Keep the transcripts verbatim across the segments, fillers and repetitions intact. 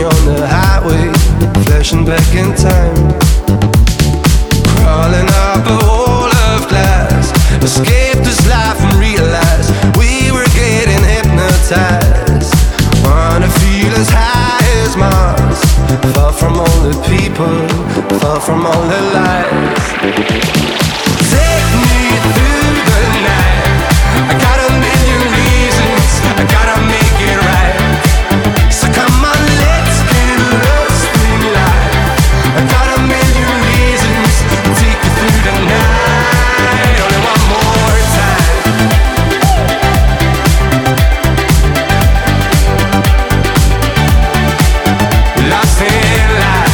me on the highway, flashing back in time. Crawling up a wall of glass, escaped this life and realized we were getting hypnotized. Wanna feel as high as Mars, far from all the people, far from all the lies. Take me through the night, I got a million reasons, I gotta make it right. So come on, let's get lost in life. I got a million reasons, take you through the night. Only one more time. Lost in life.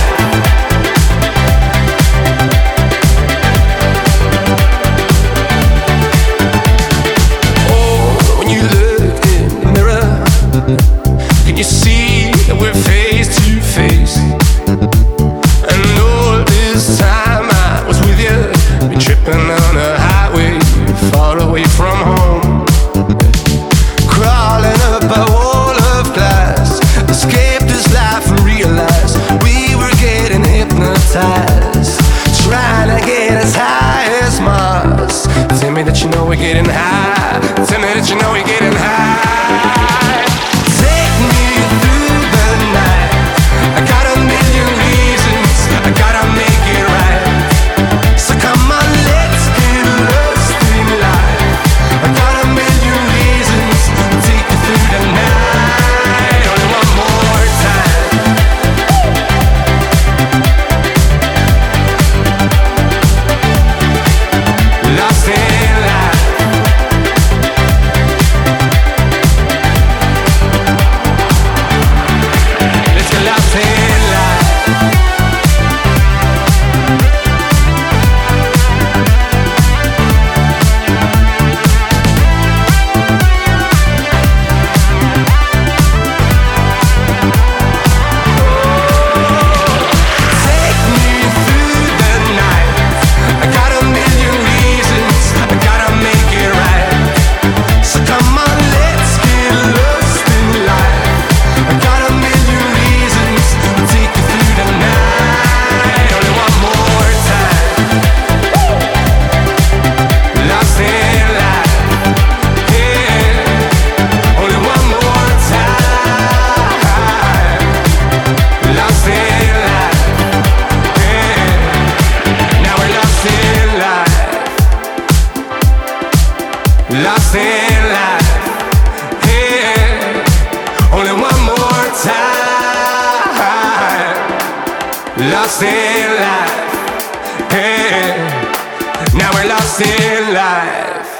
Oh, when you look in the mirror, can you see that we're face to face? And all this time I was with you, been tripping on a highway far away from home. Crawling up a wall of glass, escaped this life and realized we were getting hypnotized. Trying to get as high as Mars. Tell me that you know we're getting high. Tell me that you know we're getting high. Take me through the night, I got a million reasons, I gotta make it right. So come on, let's get lost in life. I got a million reasons, take you through the night. Only one more time. Lost in life. Let's get lost in life. Take me through the night, I got a million reasons, I gotta make it right. So come on, let's get lost in life. I got a million reasons, take you through the night. Only one more time. Lost in life. Yeah. Only one more time. Lost in life. Yeah. Now we're lost in life. Lost in life. Yeah. Only one more time. Lost in life. Yeah. Now we're lost in life.